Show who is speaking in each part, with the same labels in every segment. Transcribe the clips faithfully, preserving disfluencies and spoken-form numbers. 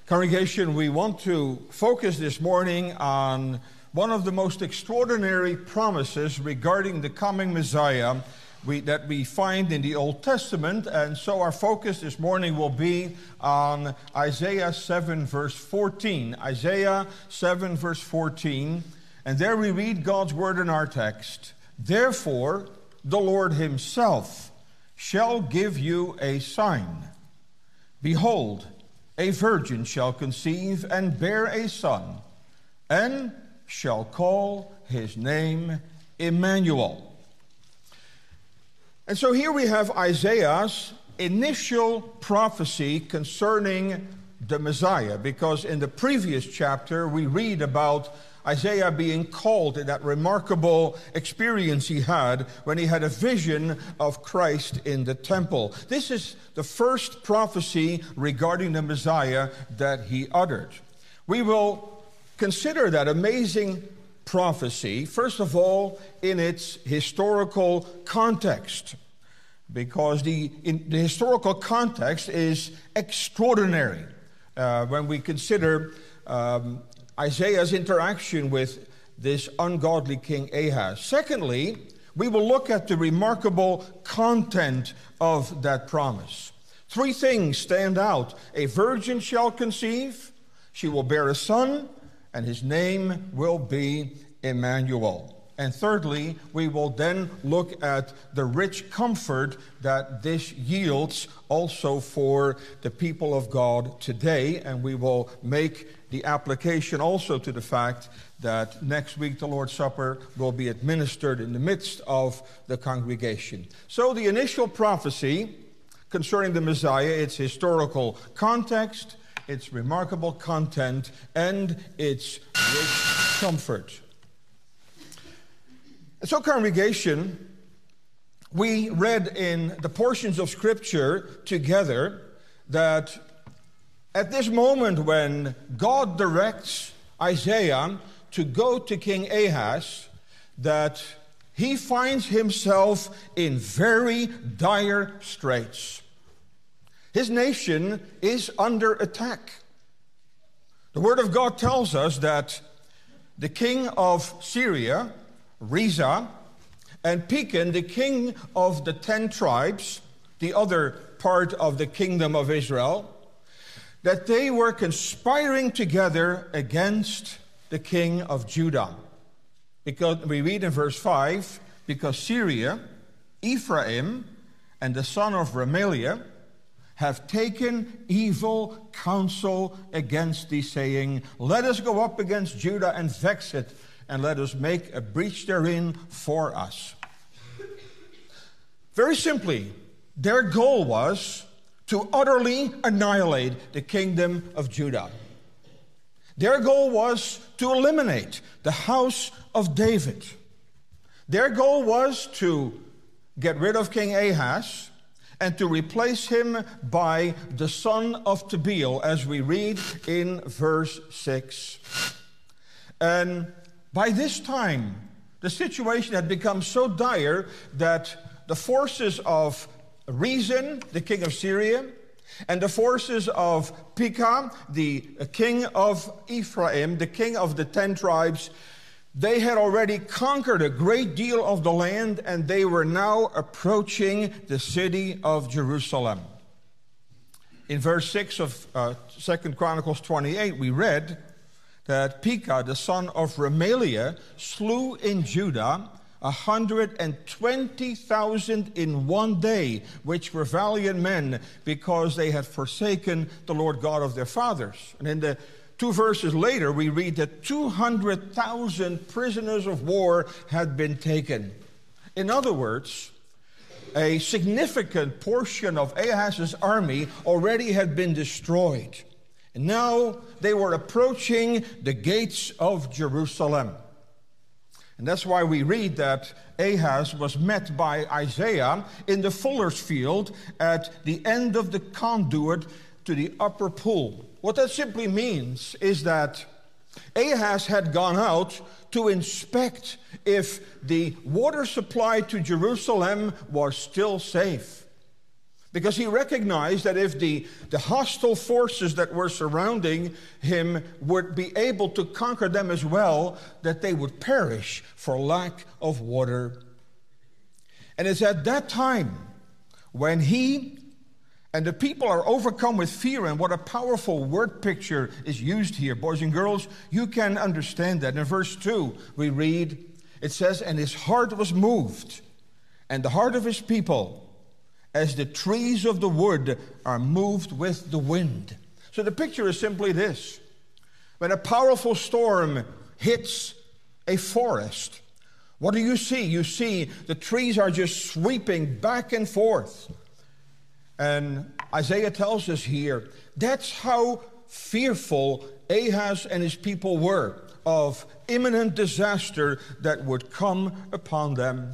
Speaker 1: Congregation, we want to focus this morning on one of the most extraordinary promises regarding the coming Messiah we, that we find in the Old Testament. And so our focus this morning will be on Isaiah seven, verse fourteen. Isaiah seven, verse fourteen. And there we read God's word in our text. Therefore, the Lord himself shall give you a sign. Behold, a virgin shall conceive and bear a son, and shall call his name Emmanuel. And so here we have Isaiah's initial prophecy concerning the Messiah, because in the previous chapter we read about Isaiah being called in that remarkable experience he had when he had a vision of Christ in the temple. This is the first prophecy regarding the Messiah that he uttered. We will consider that amazing prophecy, first of all, in its historical context, because the, in, the historical context is extraordinary uh, when we consider um, Isaiah's interaction with this ungodly King Ahaz. Secondly, we will look at the remarkable content of that promise. Three things stand out. A virgin shall conceive, she will bear a son, and his name will be Emmanuel. And thirdly, we will then look at the rich comfort that this yields also for the people of God today, and we will make the application also to the fact that next week the Lord's Supper will be administered in the midst of the congregation. So the initial prophecy concerning the Messiah, its historical context, its remarkable content, and its rich comfort. So congregation, we read in the portions of Scripture together that at this moment when God directs Isaiah to go to King Ahaz, that he finds himself in very dire straits. His nation is under attack. The Word of God tells us that the king of Syria, Reza, and Pekah, the king of the ten tribes, the other part of the kingdom of Israel, that they were conspiring together against the king of Judah. Because we read in verse five, because Syria, Ephraim, and the son of Remaliah have taken evil counsel against thee, saying, let us go up against Judah and vex it, and let us make a breach therein for us. Very simply, their goal was to utterly annihilate the kingdom of Judah. Their goal was to eliminate the house of David. Their goal was to get rid of King Ahaz and to replace him by the son of Tabeel, as we read in verse six. And by this time, the situation had become so dire that the forces of Rezin, the king of Syria, and the forces of Pekah, the king of Ephraim, the king of the ten tribes, they had already conquered a great deal of the land, and they were now approaching the city of Jerusalem. In verse six of uh, Second Chronicles twenty-eight, we read that Pekah, the son of Remaliah, slew in Judah a hundred and twenty thousand in one day, which were valiant men, because they had forsaken the Lord God of their fathers. And in the two verses later, we read that two hundred thousand prisoners of war had been taken. In other words, a significant portion of Ahaz's army already had been destroyed. And now they were approaching the gates of Jerusalem. And that's why we read that Ahaz was met by Isaiah in the fuller's field at the end of the conduit to the upper pool. What that simply means is that Ahaz had gone out to inspect if the water supply to Jerusalem was still safe. because he recognized that if the, the hostile forces that were surrounding him would be able to conquer them as well, that they would perish for lack of water. And it's at that time when he and the people are overcome with fear, and what a powerful word picture is used here. Boys and girls, you can understand that. In verse two, we read, it says, and his heart was moved, and the heart of his people, as the trees of the wood are moved with the wind. So the picture is simply this. When a powerful storm hits a forest, what do you see? You see the trees are just sweeping back and forth. And Isaiah tells us here, that's how fearful Ahaz and his people were of imminent disaster that would come upon them.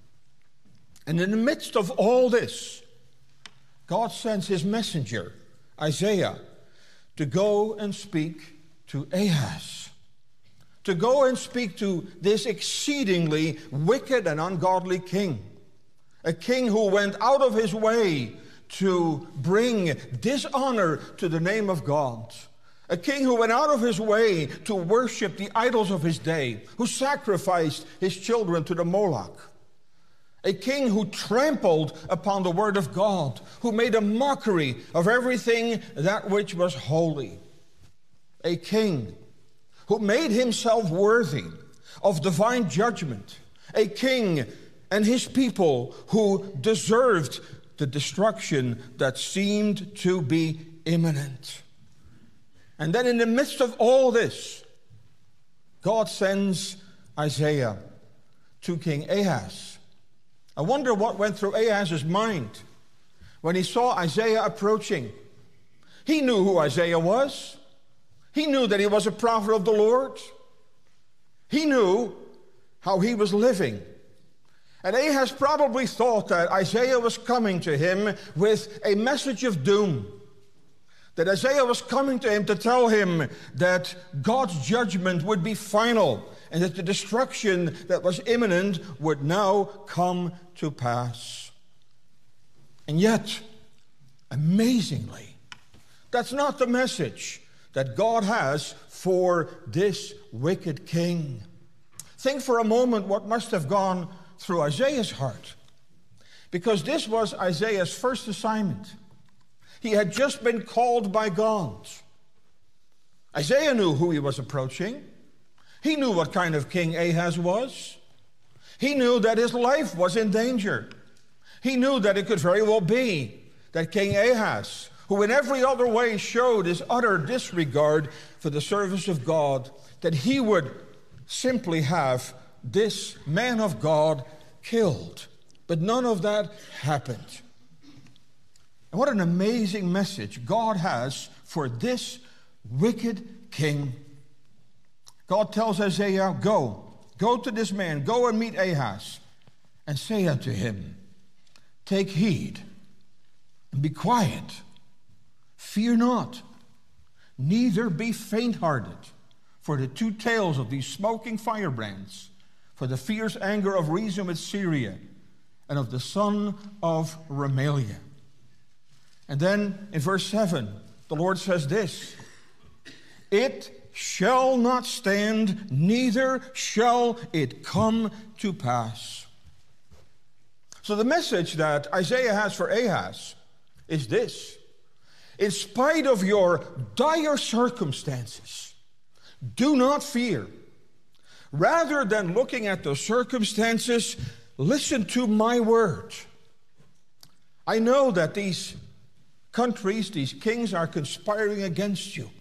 Speaker 1: And in the midst of all this, God sends his messenger, Isaiah, to go and speak to Ahaz, to go and speak to this exceedingly wicked and ungodly king, a king who went out of his way to bring dishonor to the name of God, a king who went out of his way to worship the idols of his day, who sacrificed his children to the Moloch, a king who trampled upon the word of God, who made a mockery of everything that which was holy, a king who made himself worthy of divine judgment, a king and his people who deserved the destruction that seemed to be imminent. And then in the midst of all this, God sends Isaiah to King Ahaz. I wonder what went through Ahaz's mind when he saw Isaiah approaching. He knew who Isaiah was. He knew that he was a prophet of the Lord. He knew how he was living. And Ahaz probably thought that Isaiah was coming to him with a message of doom. That Isaiah was coming to him to tell him that God's judgment would be final and that the destruction that was imminent would now come to pass. And yet, amazingly, that's not the message that God has for this wicked king. Think for a moment what must have gone through Isaiah's heart, because this was Isaiah's first assignment. He had just been called by God. Isaiah knew who he was approaching. He knew what kind of king Ahaz was. He knew that his life was in danger. He knew that it could very well be that King Ahaz, who in every other way showed his utter disregard for the service of God, that he would simply have this man of God killed. But none of that happened. And what an amazing message God has for this wicked king. God tells Isaiah, go, go to this man, go and meet Ahaz, and say unto him, take heed, and be quiet, fear not, neither be faint-hearted, for the two tails of these smoking firebrands, for the fierce anger of Rezin with Syria, and of the son of Remaliah. And then in verse seven, the Lord says this, it shall not stand, neither shall it come to pass. So the message that Isaiah has for Ahaz is this. In spite of your dire circumstances, do not fear. Rather than looking at the circumstances, listen to my word. I know that these countries, these kings are conspiring against you.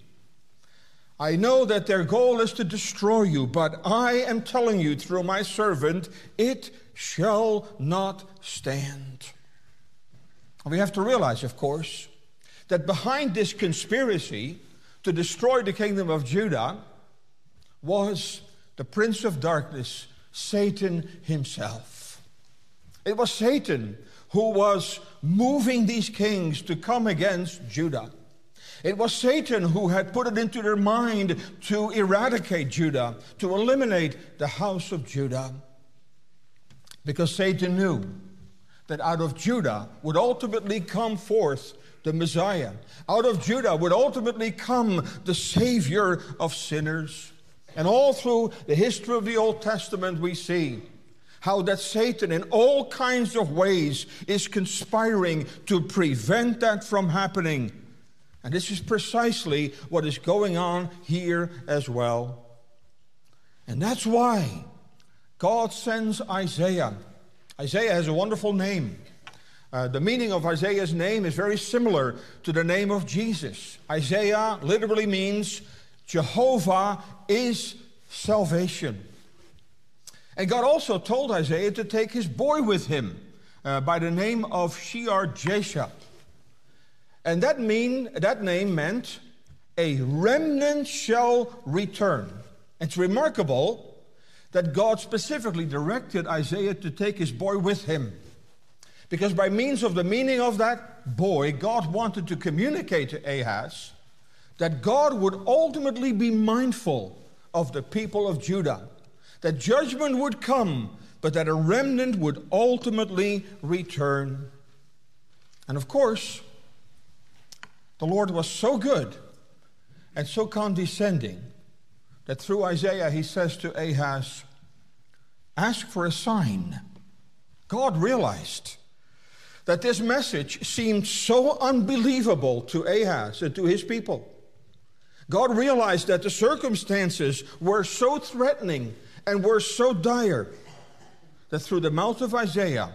Speaker 1: I know that their goal is to destroy you, but I am telling you through my servant, it shall not stand. And we have to realize, of course, that behind this conspiracy to destroy the kingdom of Judah was the prince of darkness, Satan himself. It was Satan who was moving these kings to come against Judah. It was Satan who had put it into their mind to eradicate Judah, to eliminate the house of Judah. Because Satan knew that out of Judah would ultimately come forth the Messiah. Out of Judah would ultimately come the Savior of sinners. And all through the history of the Old Testament we see how that Satan in all kinds of ways is conspiring to prevent that from happening. And this is precisely what is going on here as well. And that's why God sends Isaiah. Isaiah has a wonderful name. Uh, the meaning of Isaiah's name is very similar to the name of Jesus. Isaiah literally means Jehovah is salvation. And God also told Isaiah to take his boy with him uh, by the name of Shear-Jashub. And that mean that name meant a remnant shall return. It's remarkable that God specifically directed Isaiah to take his boy with him. Because by means of the meaning of that boy, God wanted to communicate to Ahaz that God would ultimately be mindful of the people of Judah. That judgment would come, but that a remnant would ultimately return. And of course, the Lord was so good and so condescending that through Isaiah he says to Ahaz, ask for a sign. God realized that this message seemed so unbelievable to Ahaz and to his people. God realized that the circumstances were so threatening and were so dire that through the mouth of Isaiah,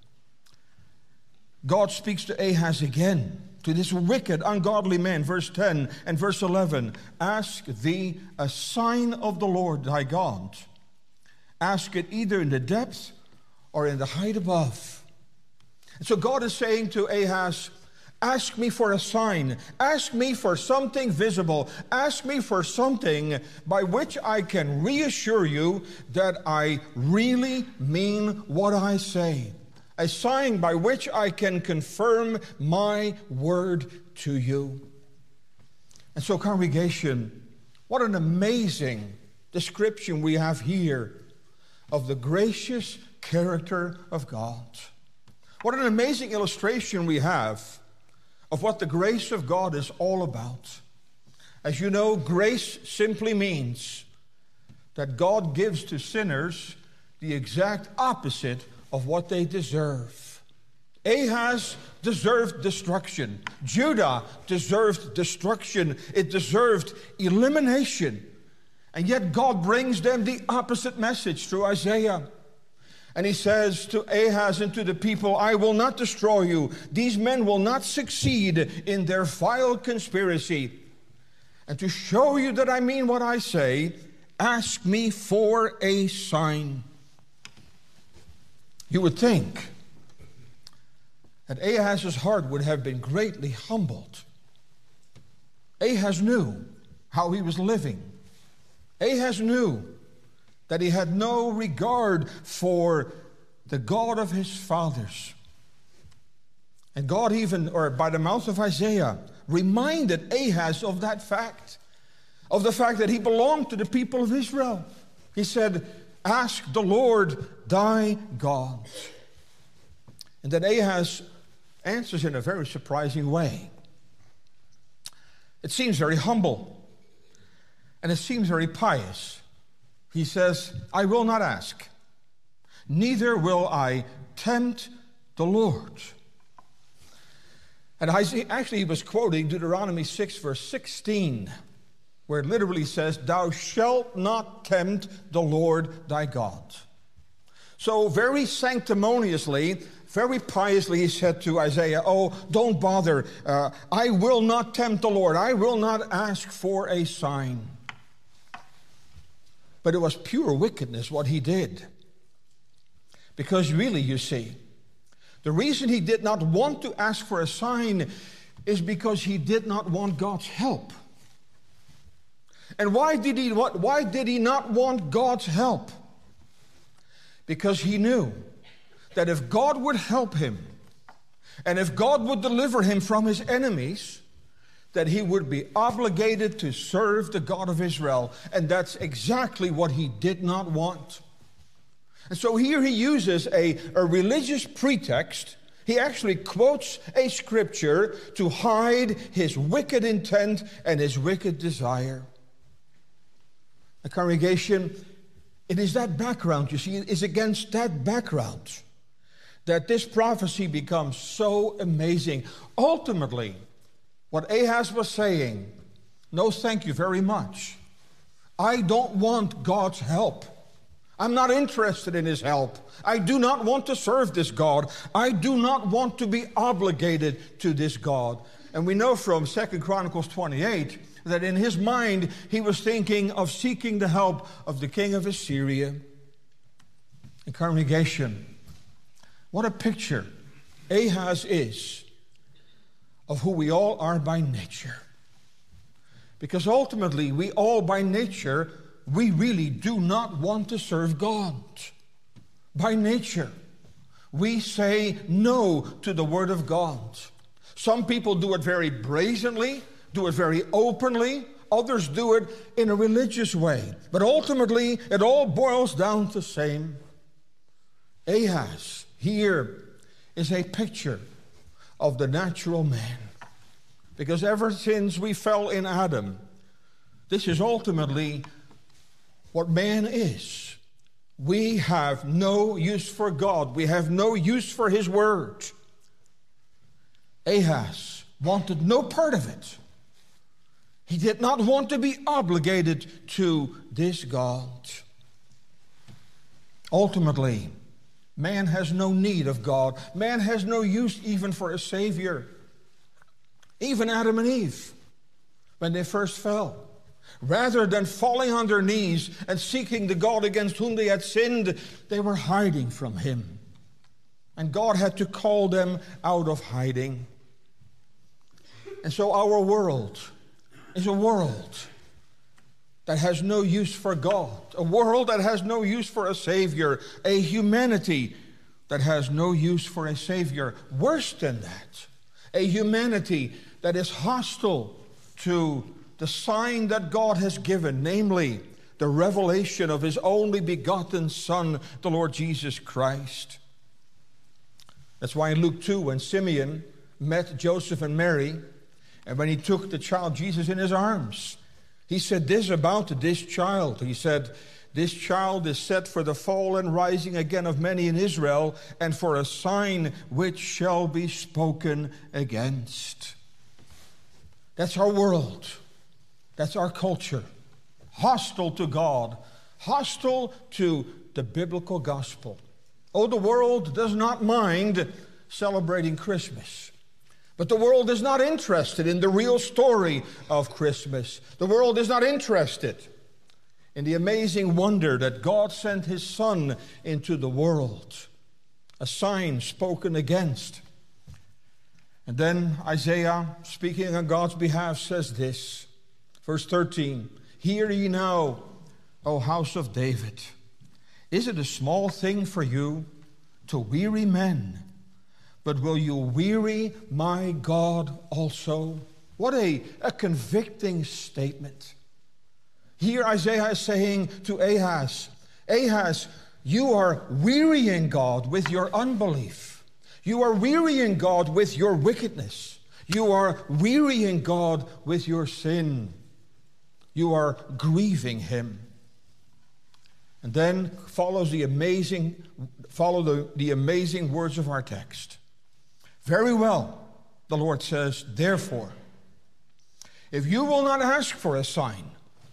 Speaker 1: God speaks to Ahaz again, to this wicked, ungodly man. Verse ten and verse eleven, ask thee a sign of the Lord thy God. Ask it either in the depth or in the height above. And so God is saying to Ahaz, ask me for a sign. Ask me for something visible. Ask me for something by which I can reassure you that I really mean what I say. A sign by which I can confirm my word to you. And so, congregation, what an amazing description we have here of the gracious character of God. What an amazing illustration we have of what the grace of God is all about. As you know, grace simply means that God gives to sinners the exact opposite of what they deserve. Ahaz deserved destruction. Judah deserved destruction. It deserved elimination. And yet God brings them the opposite message through Isaiah. And he says to Ahaz and to the people, I will not destroy you. These men will not succeed in their vile conspiracy. And to show you that I mean what I say, ask me for a sign. You would think that Ahaz's heart would have been greatly humbled. Ahaz knew how he was living. Ahaz knew that he had no regard for the God of his fathers. And God even, or by the mouth of Isaiah, reminded Ahaz of that fact, of the fact that he belonged to the people of Israel. He said, ask the Lord thy God. And then Ahaz answers in a very surprising way. It seems very humble, and it seems very pious. He says, I will not ask, neither will I tempt the Lord. And actually he was quoting Deuteronomy six, verse sixteen, where it literally says, thou shalt not tempt the Lord thy God. So very sanctimoniously, very piously, he said to Isaiah, oh, don't bother. Uh, I will not tempt the Lord. I will not ask for a sign. But it was pure wickedness what he did. Because really, you see, the reason he did not want to ask for a sign is because he did not want God's help. And why did he what why did he not want God's help? Because he knew that if God would help him, and if God would deliver him from his enemies, that he would be obligated to serve the God of Israel. And that's exactly what he did not want. And so here he uses a, a religious pretext. He actually quotes a scripture to hide his wicked intent and his wicked desire. The congregation, it is that background, you see, it is against that background that this prophecy becomes so amazing. Ultimately, what Ahaz was saying, no thank you very much. I don't want God's help. I'm not interested in his help. I do not want to serve this God. I do not want to be obligated to this God. And we know from Second Chronicles twenty-eight that in his mind he was thinking of seeking the help of the king of Assyria. The congregation, what a picture Ahaz is of who we all are by nature. Because ultimately, we all by nature, we really do not want to serve God. By nature, we say no to the Word of God. Some people do it very brazenly, do it very openly. Others do it in a religious way. But ultimately, it all boils down to the same. Ahaz here is a picture of the natural man. Because ever since we fell in Adam, this is ultimately what man is. We have no use for God. We have no use for his word. Ahaz wanted no part of it. He did not want to be obligated to this God. Ultimately, man has no need of God. Man has no use even for a Savior. Even Adam and Eve, when they first fell, rather than falling on their knees and seeking the God against whom they had sinned, they were hiding from him. And God had to call them out of hiding. And so our world is a world that has no use for God, a world that has no use for a Savior, a humanity that has no use for a Savior. Worse than that, a humanity that is hostile to the sign that God has given, namely the revelation of his only begotten Son, the Lord Jesus Christ. That's why in Luke two, when Simeon met Joseph and Mary, and when he took the child Jesus in his arms, he said this about this child. He said, "This child is set for the fall and rising again of many in Israel, and for a sign which shall be spoken against." That's our world. That's our culture. Hostile to God. Hostile to the biblical gospel. Oh, the world does not mind celebrating Christmas. But the world is not interested in the real story of Christmas. The world is not interested in the amazing wonder that God sent his Son into the world. A sign spoken against. And then Isaiah, speaking on God's behalf, says this. Verse thirteen, "Hear ye now, O house of David. Is it a small thing for you to weary men? But will you weary my God also?" What a, a convicting statement. Here Isaiah is saying to Ahaz, Ahaz, you are wearying God with your unbelief. You are wearying God with your wickedness. You are wearying God with your sin. You are grieving him. And then follows the amazing, follow the, the amazing words of our text. "Very well," the Lord says, "therefore, if you will not ask for a sign,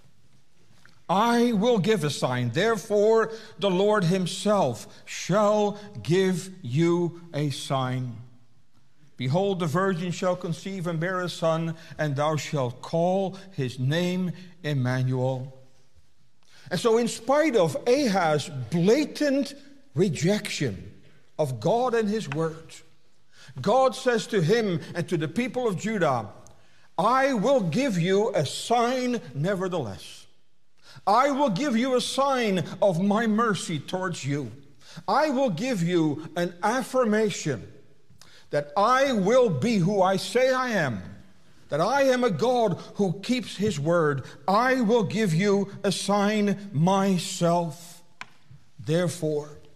Speaker 1: I will give a sign. Therefore, the Lord himself shall give you a sign. Behold, the virgin shall conceive and bear a son, and thou shalt call his name Emmanuel." And so in spite of Ahaz's blatant rejection of God and his word, God says to him and to the people of Judah, "I will give you a sign nevertheless. I will give you a sign of my mercy towards you. I will give you an affirmation that I will be who I say I am, that I am a God who keeps his word. I will give you a sign myself. Therefore,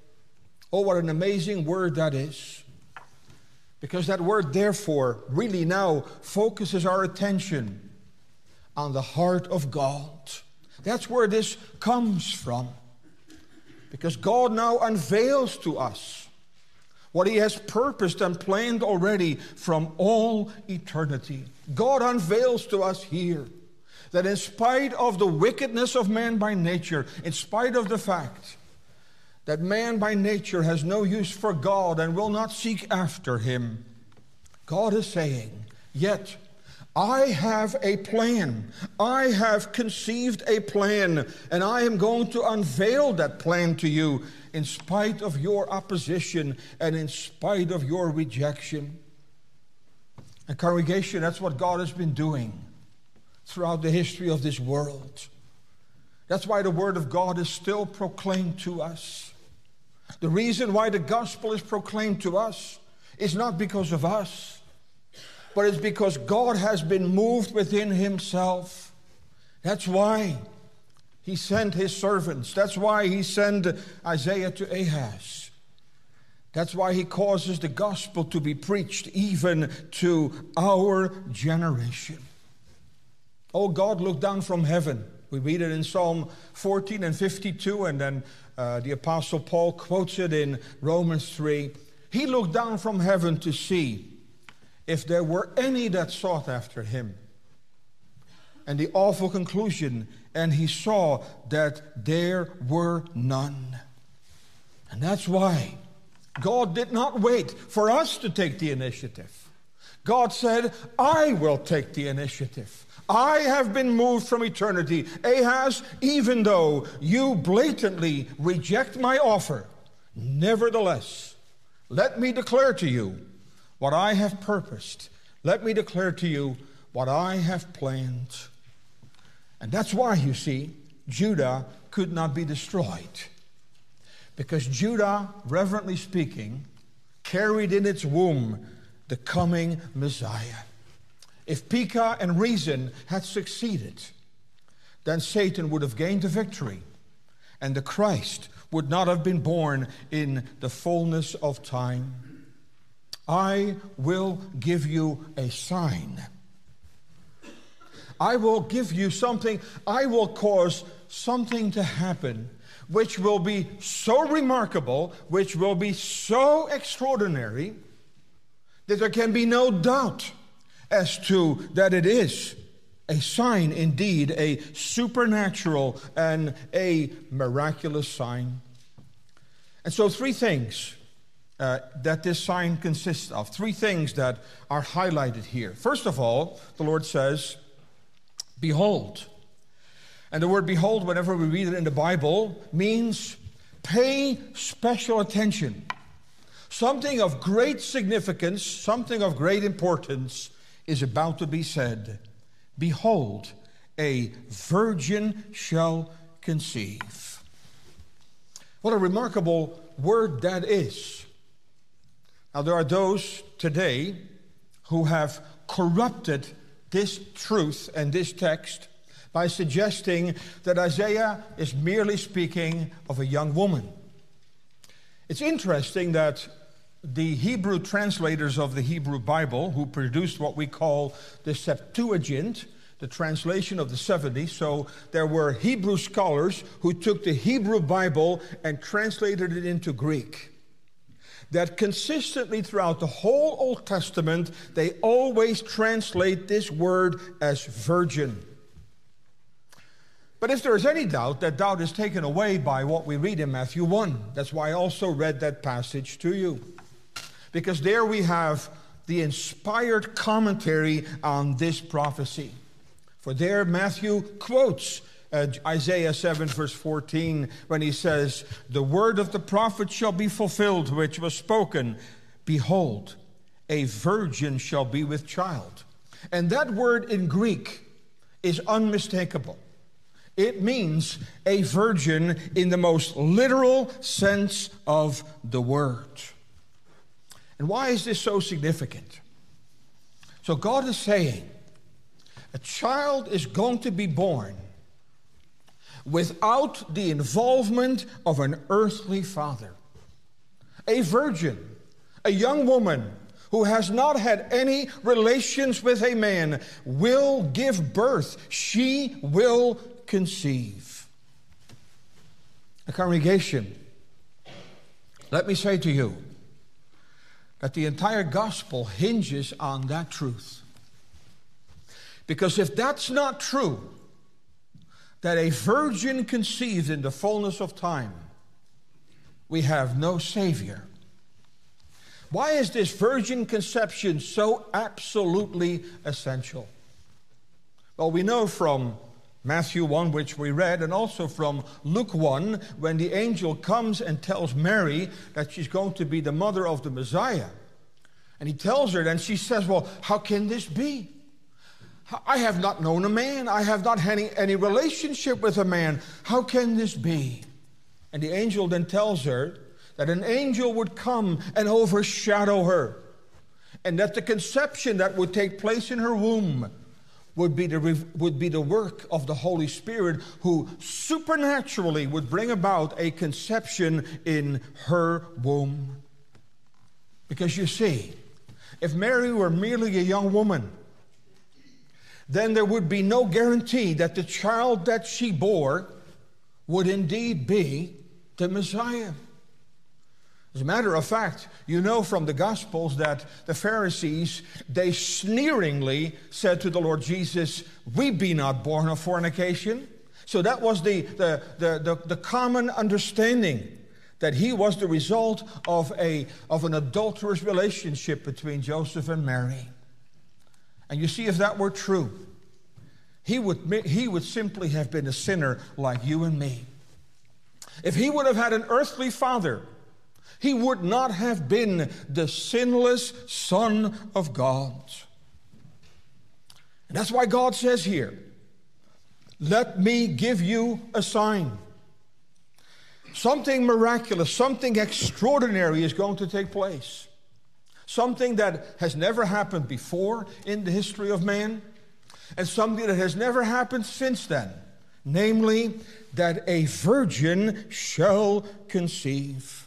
Speaker 1: Oh, what an amazing word that is. Because that word, therefore, really now focuses our attention on the heart of God. That's where this comes from. Because God now unveils to us what He has purposed and planned already from all eternity. God unveils to us here that in spite of the wickedness of man by nature, in spite of the fact that man by nature has no use for God and will not seek after Him, God is saying, yet I have a plan. I have conceived a plan, and I am going to unveil that plan to you in spite of your opposition and in spite of your rejection. And congregation, that's what God has been doing throughout the history of this world. That's why the Word of God is still proclaimed to us. The reason why the gospel is proclaimed to us is not because of us, but it's because God has been moved within Himself. That's why He sent His servants. That's why He sent Isaiah to Ahaz. That's why He causes the gospel to be preached even to our generation. Oh, God looked down from heaven. We read it in Psalm fourteen and fifty-two, and then uh, the Apostle Paul quotes it in Romans three. He looked down from heaven to see if there were any that sought after Him. And the awful conclusion, and He saw that there were none. And that's why God did not wait for us to take the initiative. God said, I will take the initiative. I have been moved from eternity. Ahaz, even though you blatantly reject my offer, nevertheless, let me declare to you what I have purposed. Let me declare to you what I have planned. And that's why, you see, Judah could not be destroyed. Because Judah, reverently speaking, carried in its womb the coming Messiah. If Pekah and Rezin had succeeded, then Satan would have gained the victory, and the Christ would not have been born in the fullness of time. I will give you a sign. I will give you something. I will cause something to happen which will be so remarkable, which will be so extraordinary, that there can be no doubt as to that it is a sign indeed, a supernatural and a miraculous sign. And so three things uh, that this sign consists of, three things that are highlighted here. First of all, the Lord says, behold. And the word behold, whenever we read it in the Bible, means pay special attention. Something of great significance, something of great importance is about to be said. Behold, a virgin shall conceive. What a remarkable word that is. Now, there are those today who have corrupted this truth and this text by suggesting that Isaiah is merely speaking of a young woman. It's interesting that the Hebrew translators of the Hebrew Bible, who produced what we call the Septuagint, the translation of the seventy, so there were Hebrew scholars who took the Hebrew Bible and translated it into Greek. That consistently throughout the whole Old Testament, they always translate this word as virgin. But if there is any doubt, that doubt is taken away by what we read in Matthew one. That's why I also read that passage to you. Because there we have the inspired commentary on this prophecy. For there Matthew quotes uh, Isaiah seven verse fourteen when he says, the word of the prophet shall be fulfilled, which was spoken. Behold, a virgin shall be with child. And that word in Greek is unmistakable. It means a virgin in the most literal sense of the word. And why is this so significant? So God is saying, a child is going to be born without the involvement of an earthly father. a virgin, a young woman who has not had any relations with a man, will give birth. She will conceive. The congregation, let me say to you that the entire gospel hinges on that truth. Because if that's not true, that a virgin conceived in the fullness of time, we have no Savior. Why is this virgin conception so absolutely essential? Well, we know from Matthew one, which we read, and also from Luke one, when the angel comes and tells Mary that she's going to be the mother of the Messiah. And he tells her, and she says, well, how can this be? I have not known a man. I have not had any, any relationship with a man. How can this be? And the angel then tells her that an angel would come and overshadow her, and that the conception that would take place in her womb would be the, would be the work of the Holy Spirit, who supernaturally would bring about a conception in her womb. Because you see, if Mary were merely a young woman, then there would be no guarantee that the child that she bore would indeed be the Messiah. As a matter of fact, you know from the Gospels that the Pharisees, they sneeringly said to the Lord Jesus, we be not born of fornication. So that was the, the, the, the, the common understanding, that he was the result of, a, of an adulterous relationship between Joseph and Mary. And you see, if that were true, he would, he would simply have been a sinner like you and me. If he would have had an earthly father, he would not have been the sinless Son of God. And that's why God says here, let me give you a sign. Something miraculous, something extraordinary is going to take place. Something that has never happened before in the history of man, and something that has never happened since then. Namely, that a virgin shall conceive.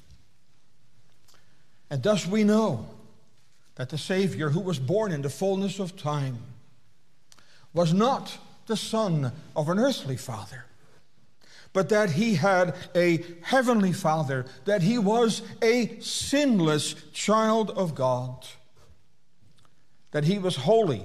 Speaker 1: And thus we know that the Savior, who was born in the fullness of time, was not the son of an earthly father, but that he had a heavenly Father, that he was a sinless child of God, that he was holy,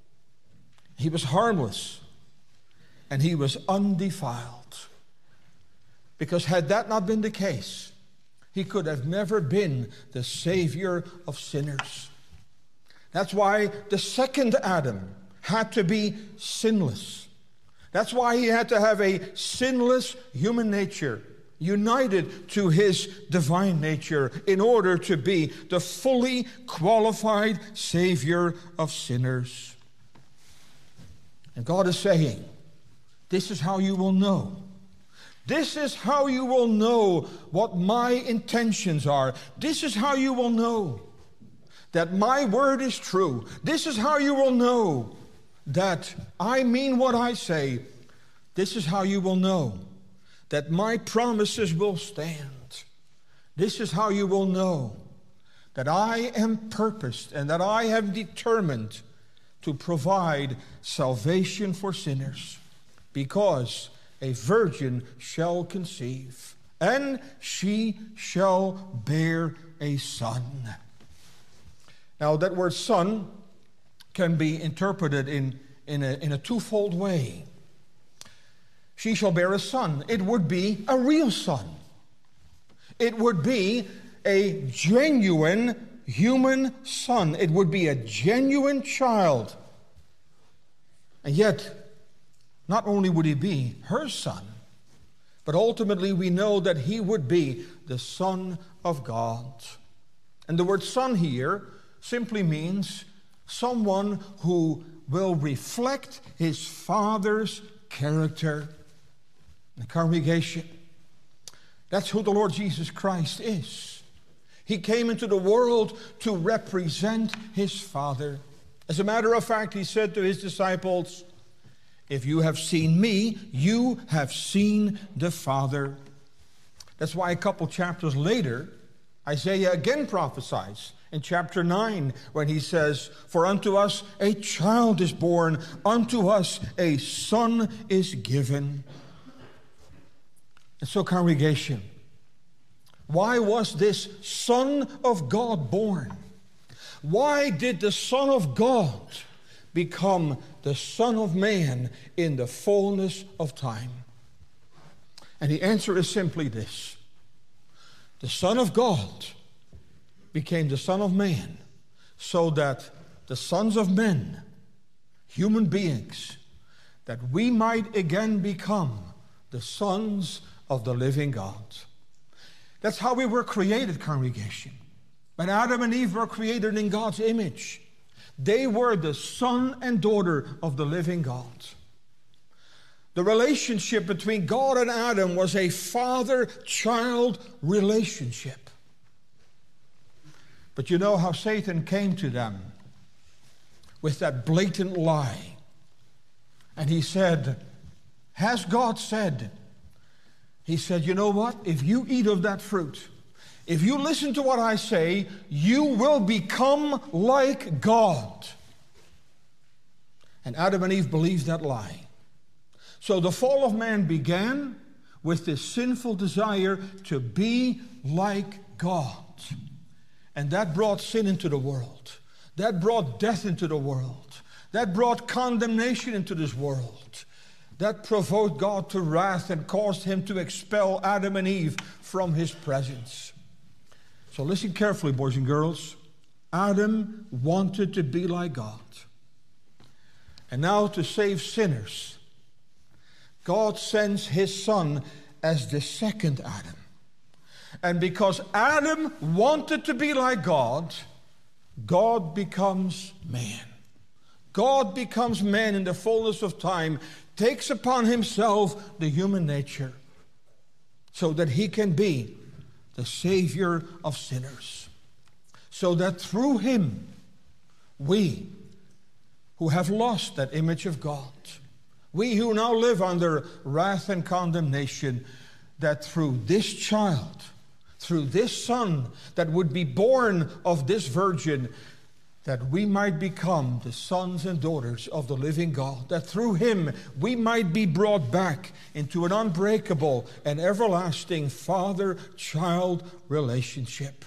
Speaker 1: he was harmless, and he was undefiled. Because had that not been the case, he could have never been the Savior of sinners. That's why the second Adam had to be sinless. That's why he had to have a sinless human nature united to his divine nature in order to be the fully qualified Savior of sinners. And God is saying, this is how you will know. This is how you will know what my intentions are. This is how you will know that my word is true. This is how you will know that I mean what I say. This is how you will know that my promises will stand. This is how you will know that I am purposed and that I have determined to provide salvation for sinners, because a virgin shall conceive, and she shall bear a son. Now, that word son can be interpreted in, in, a, in a twofold way. She shall bear a son. It would be a real son. It would be a genuine human son. It would be a genuine child. And yet, not only would he be her son, but ultimately we know that he would be the Son of God. And the word son here simply means someone who will reflect his Father's character. The congregation, that's who the Lord Jesus Christ is. He came into the world to represent his Father. As a matter of fact, he said to his disciples, if you have seen me, you have seen the Father. That's why a couple chapters later, Isaiah again prophesies in chapter nine when he says, "For unto us a child is born, unto us a son is given." And so, congregation, why was this Son of God born? Why did the Son of God become the Son of Man in the fullness of time? And the answer is simply this. The Son of God became the Son of Man so that the sons of men, human beings, that we might again become the sons of the living God. That's how we were created, congregation. When Adam and Eve were created in God's image, they were the son and daughter of the living God. The relationship between God and Adam was a father-child relationship. But you know how Satan came to them with that blatant lie. And he said, has God said? He said, you know what? If you eat of that fruit, if you listen to what I say, you will become like God. And Adam and Eve believed that lie. So the fall of man began with this sinful desire to be like God. And that brought sin into the world. That brought death into the world. That brought condemnation into this world. That provoked God to wrath and caused him to expel Adam and Eve from his presence. So listen carefully, boys and girls. Adam wanted to be like God. And now to save sinners, God sends his Son as the second Adam. And because Adam wanted to be like God, God becomes man. God becomes man in the fullness of time, takes upon himself the human nature so that he can be the Savior of sinners. So that through him, we who have lost that image of God, we who now live under wrath and condemnation, that through this child, through this Son that would be born of this virgin, that we might become the sons and daughters of the living God, that through him we might be brought back into an unbreakable and everlasting father-child relationship.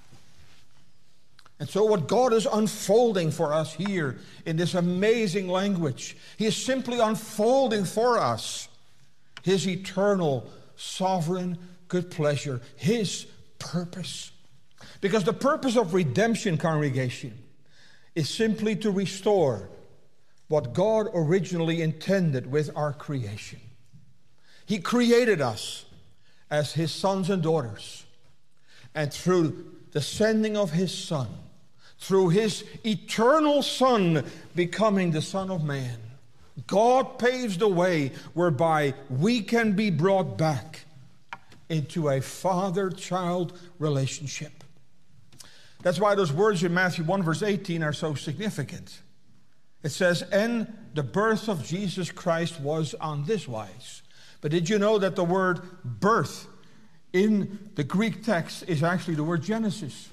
Speaker 1: And so what God is unfolding for us here in this amazing language, he is simply unfolding for us his eternal, sovereign, good pleasure, his purpose. Because the purpose of redemption, congregation, is simply to restore what God originally intended with our creation. He created us as his sons and daughters. And through the sending of his Son, through his eternal Son becoming the Son of Man, God paves the way whereby we can be brought back into a father-child relationship. That's why those words in Matthew one verse eighteen are so significant. It says, and the birth of Jesus Christ was on this wise. But did you know that the word birth in the Greek text is actually the word Genesis?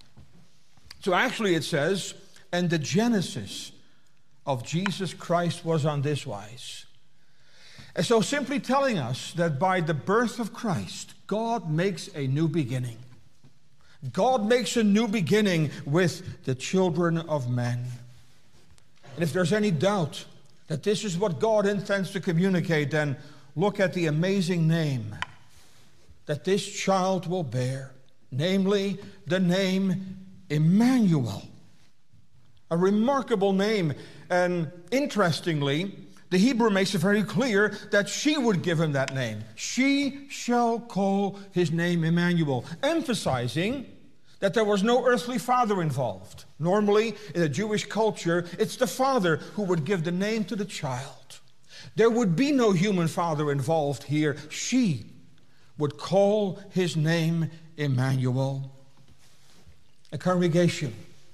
Speaker 1: So actually it says, and the genesis of Jesus Christ was on this wise. And so simply telling us that by the birth of Christ, God makes a new beginning. God makes a new beginning with the children of men. And if there's any doubt that this is what God intends to communicate, then look at the amazing name that this child will bear, namely the name Emmanuel. A remarkable name, and interestingly, the Hebrew makes it very clear that she would give him that name. She shall call his name Emmanuel, emphasizing that there was no earthly father involved. Normally, in a Jewish culture, it's the father who would give the name to the child. There would be no human father involved here. She would call his name Emmanuel. A congregation,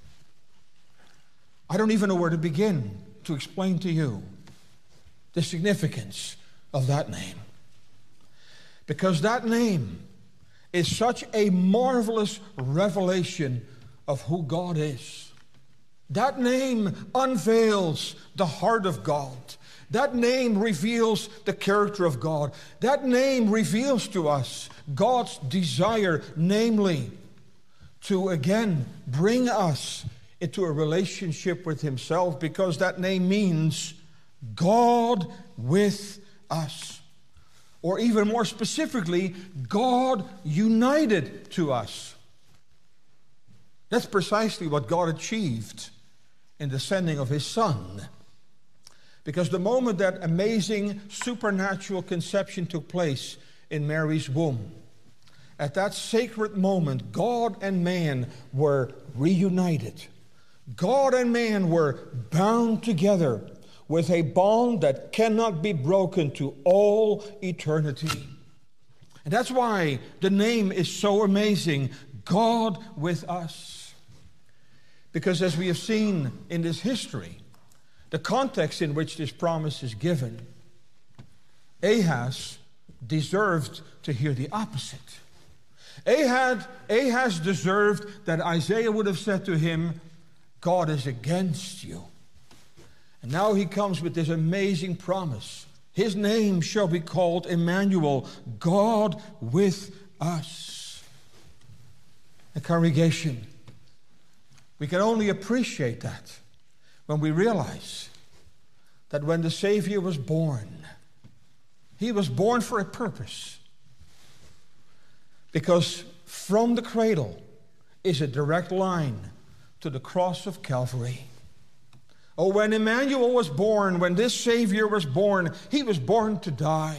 Speaker 1: I don't even know where to begin to explain to you the significance of that name. Because that name is such a marvelous revelation of who God is. That name unveils the heart of God. That name reveals the character of God. That name reveals to us God's desire, namely, to again bring us into a relationship with himself, because that name means God with us. Or even more specifically, God united to us. That's precisely what God achieved in the sending of his Son. Because the moment that amazing supernatural conception took place in Mary's womb, at that sacred moment, God and man were reunited. God and man were bound together with a bond that cannot be broken to all eternity. And that's why the name is so amazing, God with us. Because as we have seen in this history, the context in which this promise is given, Ahaz deserved to hear the opposite. Ahaz, Ahaz deserved that Isaiah would have said to him, God is against you. And now he comes with this amazing promise. His name shall be called Emmanuel, God with us. The congregation, we can only appreciate that when we realize that when the Savior was born, he was born for a purpose. Because from the cradle is a direct line to the cross of Calvary. Oh, when Emmanuel was born, when this Savior was born, he was born to die.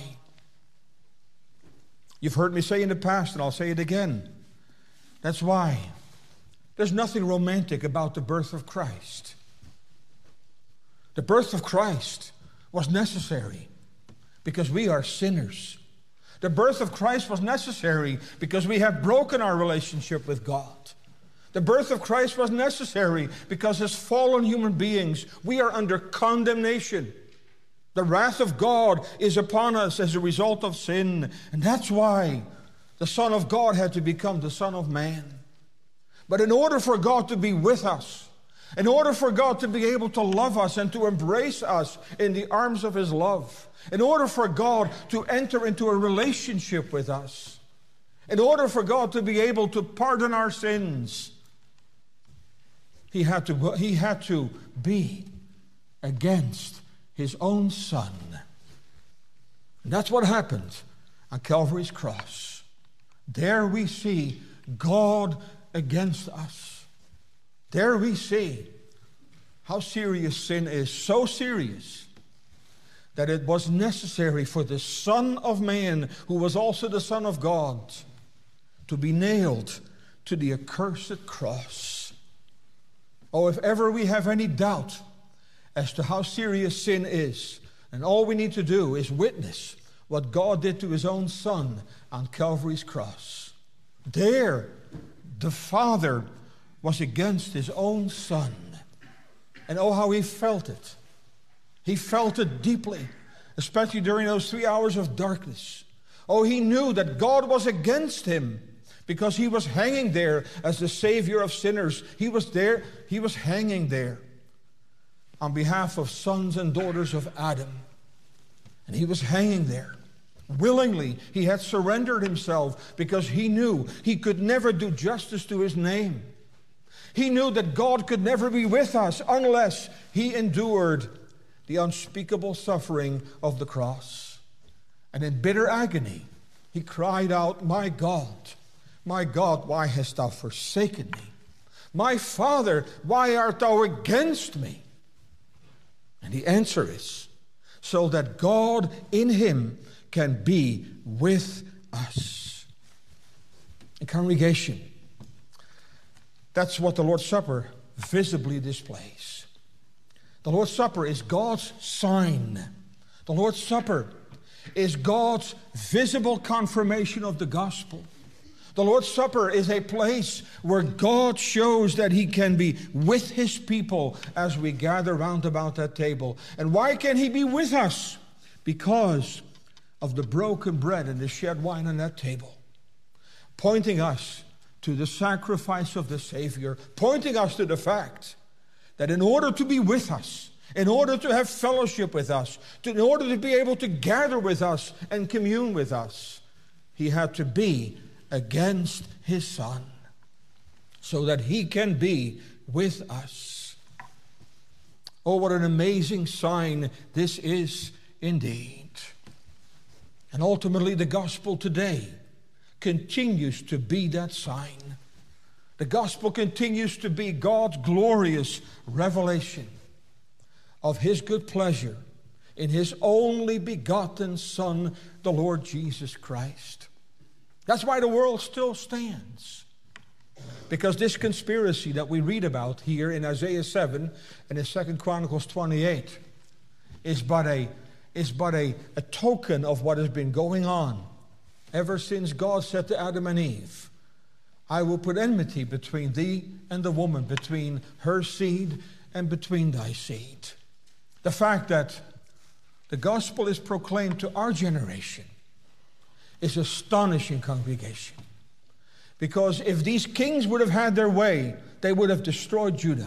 Speaker 1: You've heard me say in the past, and I'll say it again. That's why there's nothing romantic about the birth of Christ. The birth of Christ was necessary because we are sinners. The birth of Christ was necessary because we have broken our relationship with God. The birth of Christ was necessary because as fallen human beings, we are under condemnation. The wrath of God is upon us as a result of sin. And that's why the Son of God had to become the Son of Man. But in order for God to be with us, in order for God to be able to love us and to embrace us in the arms of his love, in order for God to enter into a relationship with us, in order for God to be able to pardon our sins, He had to, he had to be against his own Son. And that's what happened on Calvary's cross. There we see God against us. There we see how serious sin is. So serious that it was necessary for the Son of Man, who was also the Son of God, to be nailed to the accursed cross. Oh, if ever we have any doubt as to how serious sin is, and all we need to do is witness what God did to his own Son on Calvary's cross. There, the Father was against his own Son. And oh, how he felt it. He felt it deeply, especially during those three hours of darkness. Oh, he knew that God was against him, because he was hanging there as the Savior of sinners. He was there, he was hanging there on behalf of sons and daughters of Adam. And he was hanging there. Willingly, he had surrendered himself because he knew he could never do justice to his name. He knew that God could never be with us unless he endured the unspeakable suffering of the cross. And in bitter agony, he cried out, "My God, my God, why hast thou forsaken me? My Father, why art thou against me?" And the answer is, so that God in him can be with us. A congregation, that's what the Lord's Supper visibly displays. The Lord's Supper is God's sign. The Lord's Supper is God's visible confirmation of the gospel. The Lord's Supper is a place where God shows that he can be with his people as we gather round about that table. And why can he be with us? Because of the broken bread and the shed wine on that table. pointing us to the sacrifice of the Savior, pointing us to the fact that in order to be with us, in order to have fellowship with us, to, in order to be able to gather with us and commune with us, he had to be against his Son so that he can be with us. Oh, what an amazing sign this is indeed. And ultimately, the gospel today continues to be that sign. The gospel continues to be God's glorious revelation of his good pleasure in his only begotten Son, the Lord Jesus Christ. That's why the world still stands. Because this conspiracy that we read about here in Isaiah seven and in Second Chronicles twenty-eight is but a, is but a, a token of what has been going on ever since God said to Adam and Eve, I will put enmity between thee and the woman, between her seed and between thy seed. The fact that the gospel is proclaimed to our generation is astonishing, congregation. Because if these kings would have had their way, they would have destroyed Judah.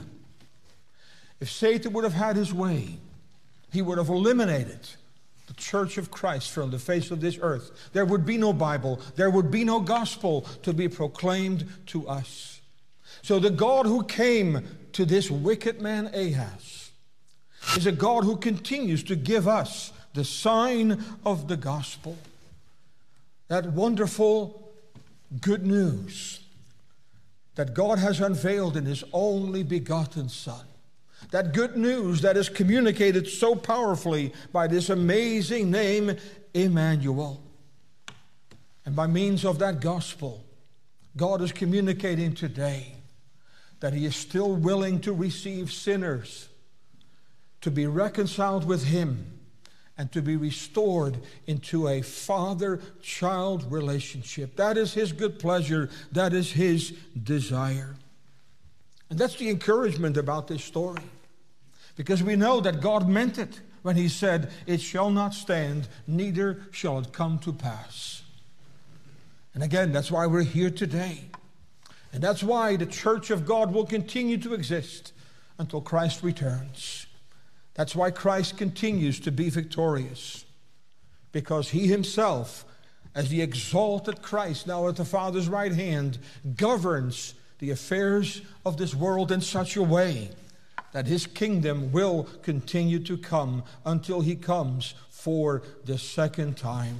Speaker 1: If Satan would have had his way, he would have eliminated the church of Christ from the face of this earth. There would be no Bible. There would be no gospel to be proclaimed to us. So the God who came to this wicked man Ahaz is a God who continues to give us the sign of the gospel. That wonderful good news that God has unveiled in his only begotten Son. That good news that is communicated so powerfully by this amazing name, Emmanuel. And by means of that gospel, God is communicating today that he is still willing to receive sinners, to be reconciled with him, and to be restored into a father-child relationship. That is his good pleasure. That is his desire. And that's the encouragement about this story. Because we know that God meant it when he said, it shall not stand, neither shall it come to pass. And again, that's why we're here today. And that's why the church of God will continue to exist until Christ returns. That's why Christ continues to be victorious. Because he himself, as the exalted Christ, now at the Father's right hand, governs the affairs of this world in such a way that his kingdom will continue to come until he comes for the second time.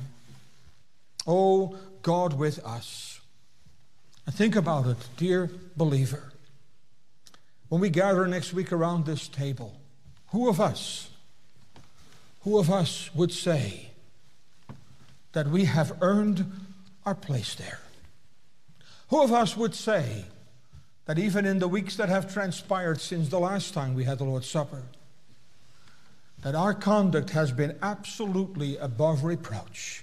Speaker 1: Oh, God with us. And think about it, dear believer. When we gather next week around this table, who of us, who of us would say that we have earned our place there? Who of us would say that even in the weeks that have transpired since the last time we had the Lord's Supper, that our conduct has been absolutely above reproach?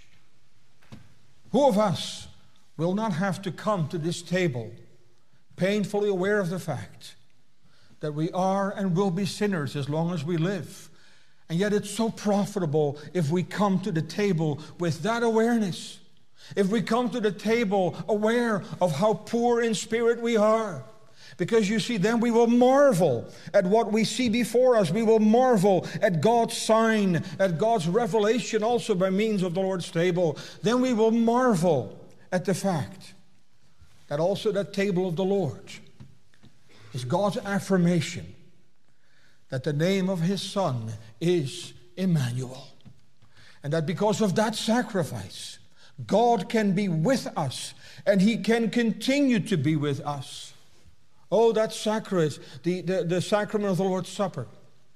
Speaker 1: Who of us will not have to come to this table painfully aware of the fact that we are and will be sinners as long as we live? And yet it's so profitable if we come to the table with that awareness. If we come to the table aware of how poor in spirit we are. Because you see, then we will marvel at what we see before us. We will marvel at God's sign, at God's revelation also by means of the Lord's table. Then we will marvel at the fact that also that table of the Lord is God's affirmation that the name of his Son is Emmanuel. And that because of that sacrifice, God can be with us and he can continue to be with us. Oh, that sacrament, the, the, the sacrament of the Lord's Supper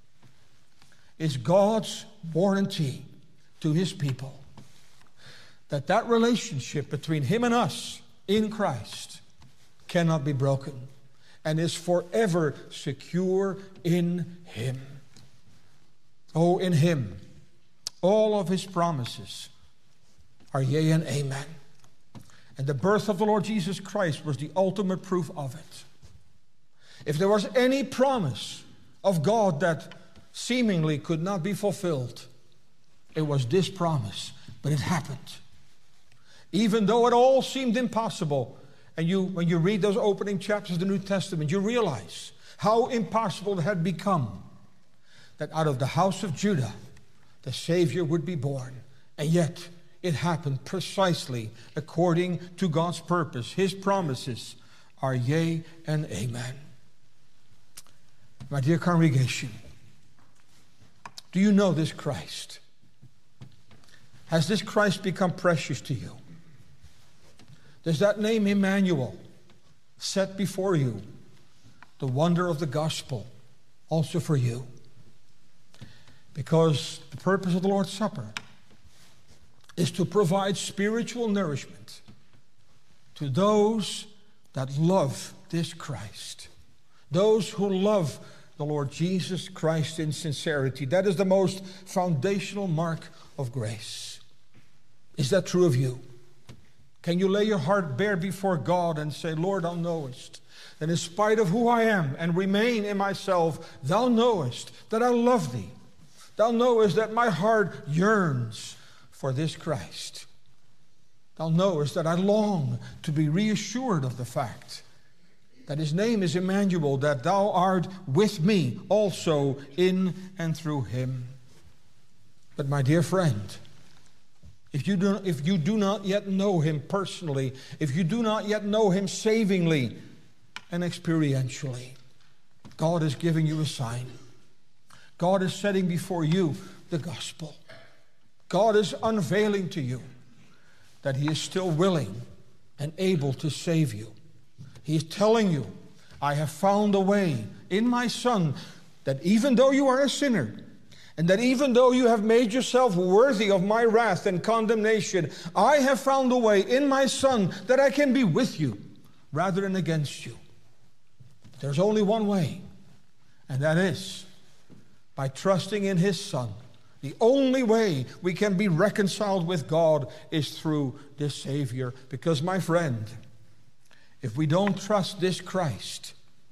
Speaker 1: is God's warranty to his people that that relationship between him and us in Christ cannot be broken and is forever secure in him. Oh, in him, all of his promises are yea and amen. And the birth of the Lord Jesus Christ was the ultimate proof of it. If there was any promise of God that seemingly could not be fulfilled, it was this promise, but it happened. Even though it all seemed impossible. And you, when you read those opening chapters of the New Testament, you realize how impossible it had become that out of the house of Judah, the Savior would be born. And yet, it happened precisely according to God's purpose. His promises are yea and amen. My dear congregation, do you know this Christ? Has this Christ become precious to you? Does that name Emmanuel, set before you, the wonder of the gospel, also for you? Because the purpose of the Lord's Supper is to provide spiritual nourishment to those that love this Christ, those who love the Lord Jesus Christ in sincerity. That is the most foundational mark of grace. Is that true of you? Can you lay your heart bare before God and say, Lord, thou knowest that in spite of who I am and remain in myself, thou knowest that I love thee. Thou knowest that my heart yearns for this Christ. Thou knowest that I long to be reassured of the fact that his name is Emmanuel, that thou art with me also in and through him. But my dear friend, if you do, if you do not yet know him personally, if you do not yet know him savingly and experientially, God is giving you a sign. God is setting before you the gospel. God is unveiling to you that he is still willing and able to save you. He is telling you, I have found a way in my Son that even though you are a sinner, and that even though you have made yourself worthy of my wrath and condemnation, I have found a way in my Son that I can be with you rather than against you. There's only one way, and that is by trusting in his Son. The only way we can be reconciled with God is through this Savior. Because, my friend, if we don't trust this Christ,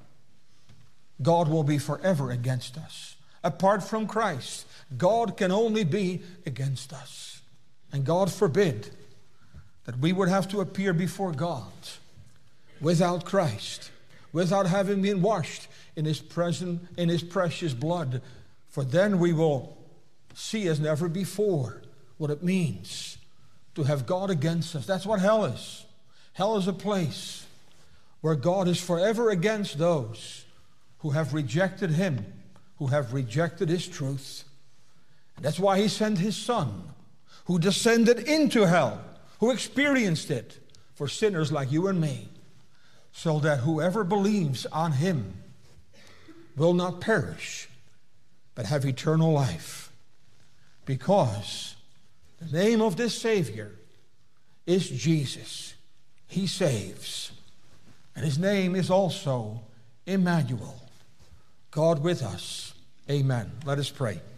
Speaker 1: God will be forever against us. Apart from Christ, God can only be against us. And God forbid that we would have to appear before God without Christ, without having been washed in his present, in his precious blood. For then we will see as never before what it means to have God against us. That's what hell is. Hell is a place where God is forever against those who have rejected him, who have rejected his truth. And that's why he sent his Son, who descended into hell, who experienced it for sinners like you and me, so that whoever believes on him will not perish, but have eternal life. Because the name of this Savior is Jesus. He saves. And his name is also Emmanuel, God with us. Amen. Let us pray.